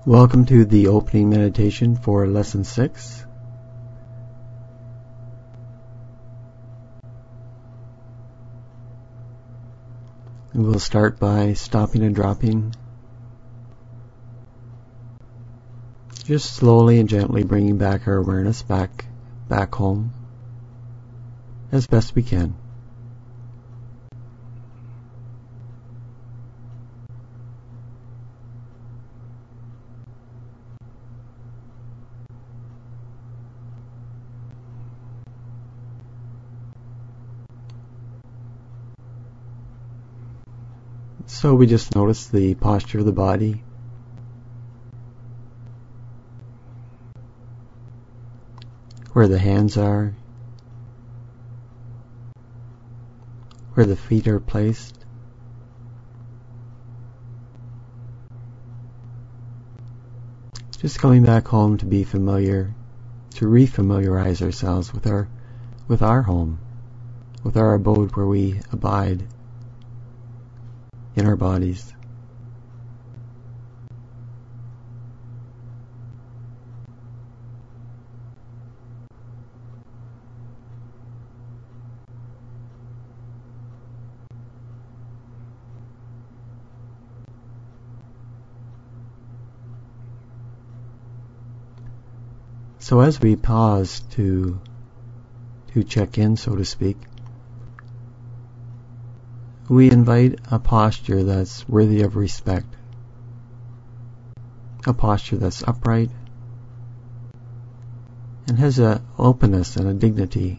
Welcome to the opening meditation for Lesson 6. We'll start by stopping and dropping. Just slowly and gently bringing back our awareness back home as best we can. So we just notice the posture of the body. Where the hands are. Where the feet are placed. Just coming back home to be familiar, to refamiliarize ourselves with our home, with our abode where we abide in our bodies. So as we pause to check in, so to speak, we invite a posture that's worthy of respect, a posture that's upright and has an openness and a dignity.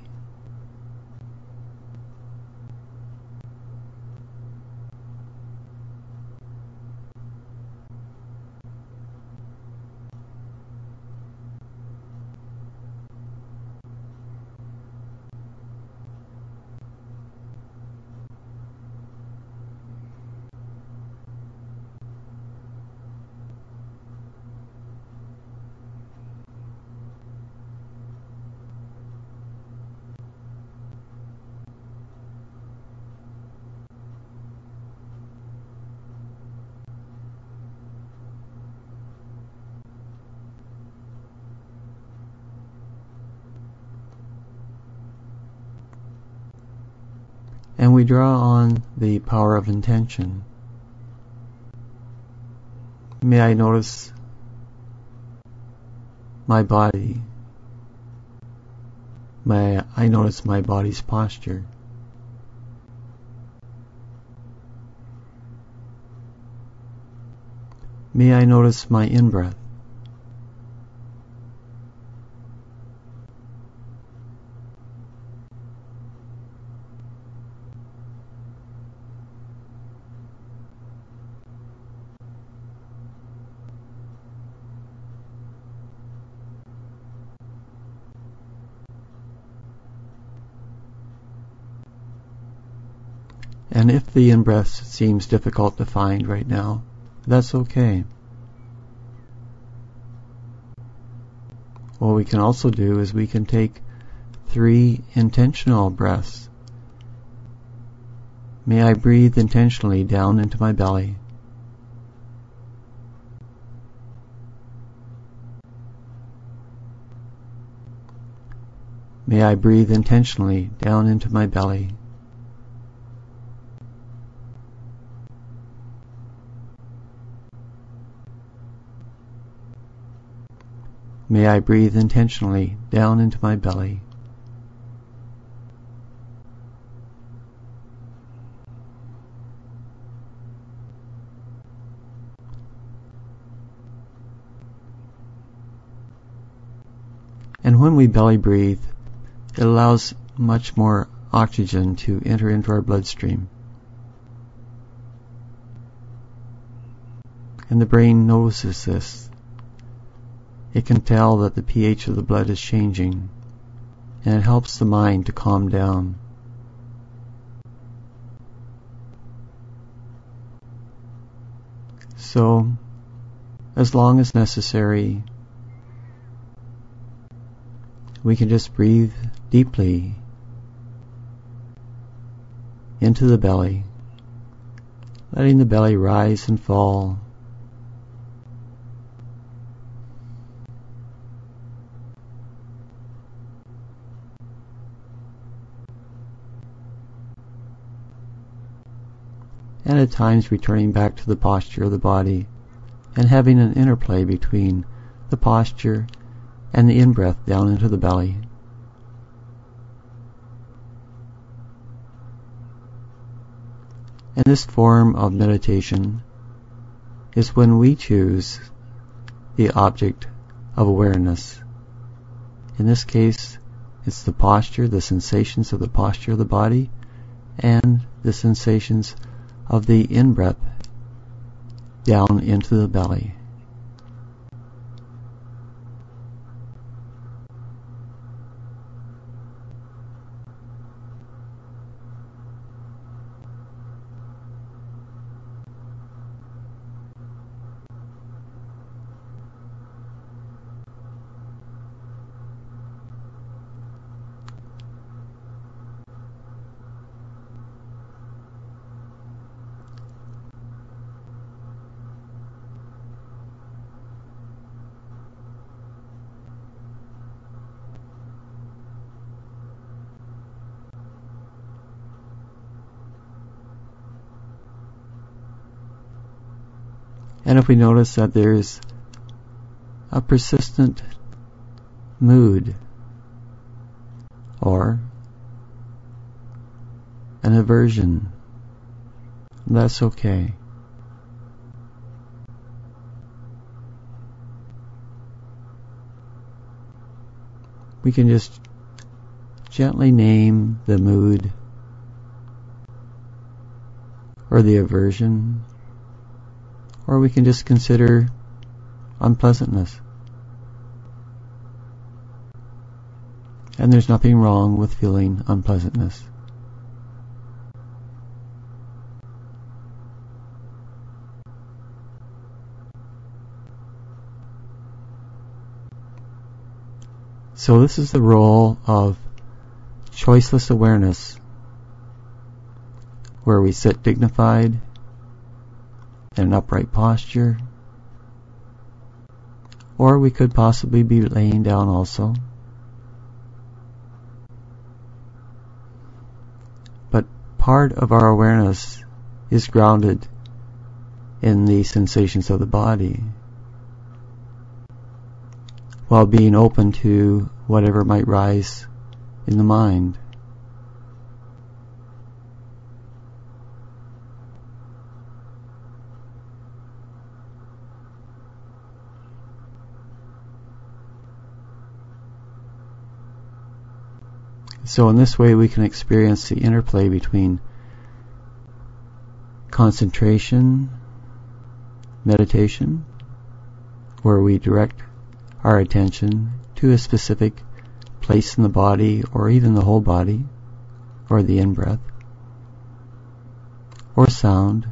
And we draw on the power of intention. May I notice my body. May I notice my body's posture. May I notice my in-breath. And if the in-breath seems difficult to find right now, that's okay. What we can also do is we can take 3 intentional breaths. May I breathe intentionally down into my belly. May I breathe intentionally down into my belly. May I breathe intentionally down into my belly. And when we belly breathe, it allows much more oxygen to enter into our bloodstream. And the brain notices this. It can tell that the pH of the blood is changing, and it helps the mind to calm down. So, as long as necessary, we can just breathe deeply into the belly, letting the belly rise and fall and at times returning back to the posture of the body and having an interplay between the posture and the in-breath down into the belly. And this form of meditation is when we choose the object of awareness. In this case, it's the posture, the sensations of the posture of the body, and the sensations of the in-breath down into the belly. And if we notice that there's a persistent mood or an aversion, that's okay. We can just gently name the mood or the aversion, or we can just consider unpleasantness. And there's nothing wrong with feeling unpleasantness. So this is the role of choiceless awareness, where we sit dignified in an upright posture, or we could possibly be laying down also. But part of our awareness is grounded in the sensations of the body, while being open to whatever might rise in the mind. So in this way we can experience the interplay between concentration, meditation, where we direct our attention to a specific place in the body, or even the whole body, or the in-breath, or sound.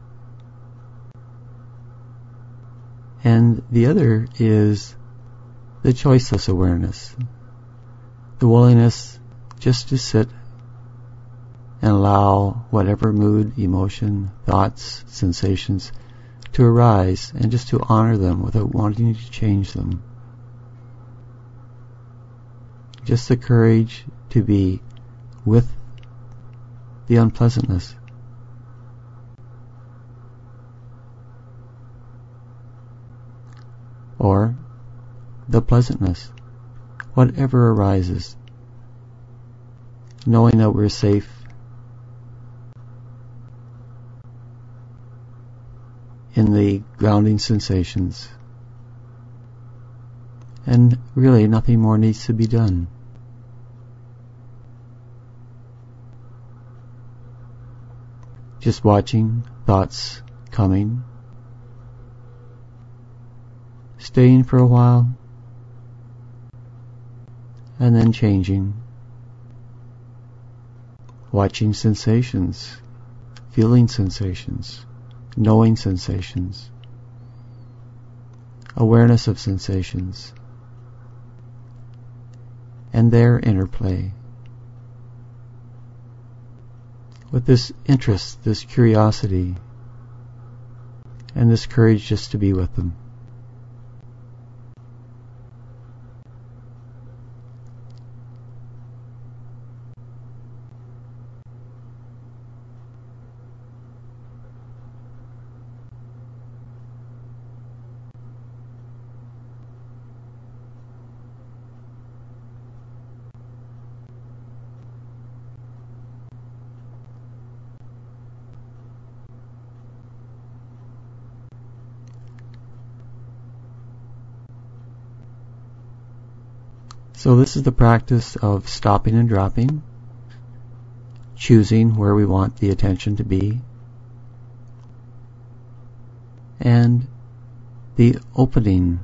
And the other is the choiceless awareness, the willingness just to sit and allow whatever mood, emotion, thoughts, sensations to arise, and just to honor them without wanting to change them. Just the courage to be with the unpleasantness. Or the pleasantness, whatever arises, knowing that we're safe in the grounding sensations, and really nothing more needs to be done. Just watching thoughts coming, staying for a while, and then changing. Watching sensations, feeling sensations, knowing sensations, awareness of sensations, and their interplay. With this interest, this curiosity, and this courage just to be with them. So this is the practice of stopping and dropping, choosing where we want the attention to be, and the opening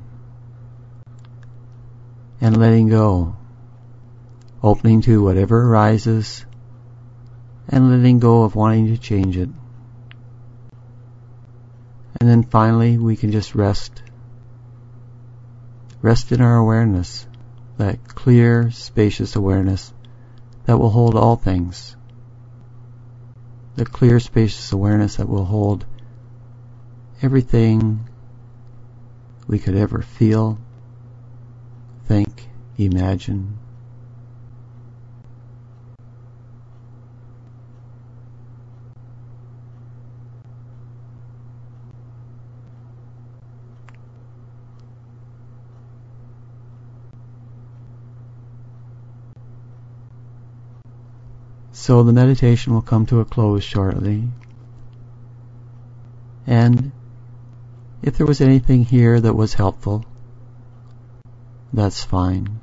and letting go, opening to whatever arises and letting go of wanting to change it. And then finally we can just rest in our awareness, that clear, spacious awareness that will hold all things. The clear, spacious awareness that will hold everything we could ever feel, think, imagine. So the meditation will come to a close shortly. And if there was anything here that was helpful, that's fine.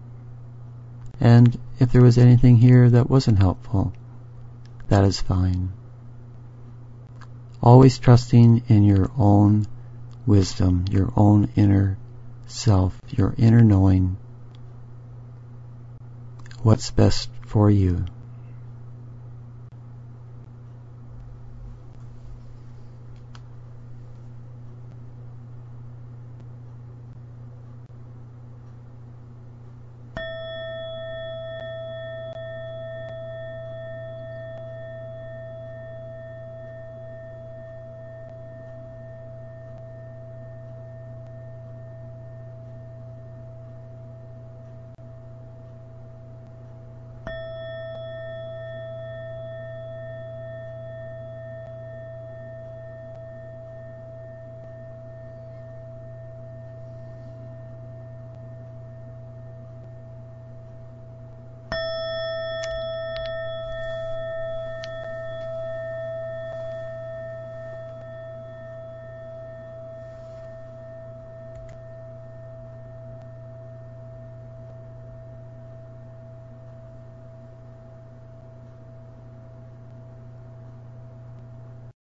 And if there was anything here that wasn't helpful, that is fine. Always trusting in your own wisdom, your own inner self, your inner knowing what's best for you.